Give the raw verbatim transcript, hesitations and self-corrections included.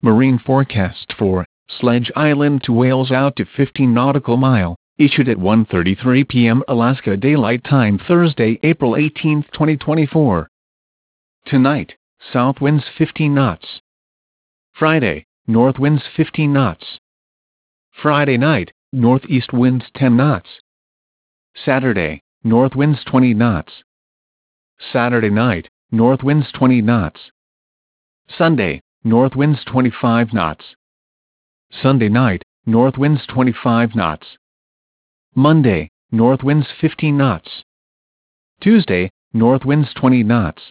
Marine forecast for Sledge Island to Wales out to fifteen nautical mile, issued at one thirty-three p m Alaska Daylight Time Thursday, April eighteenth, twenty twenty-four. Tonight, south winds fifteen knots. Friday, north winds fifteen knots. Friday night, northeast winds ten knots. Saturday, north winds twenty knots. Saturday night, north winds twenty knots. Sunday, north winds twenty-five knots. Sunday night, north winds twenty-five knots. Monday, north winds fifteen knots. Tuesday, north winds twenty knots.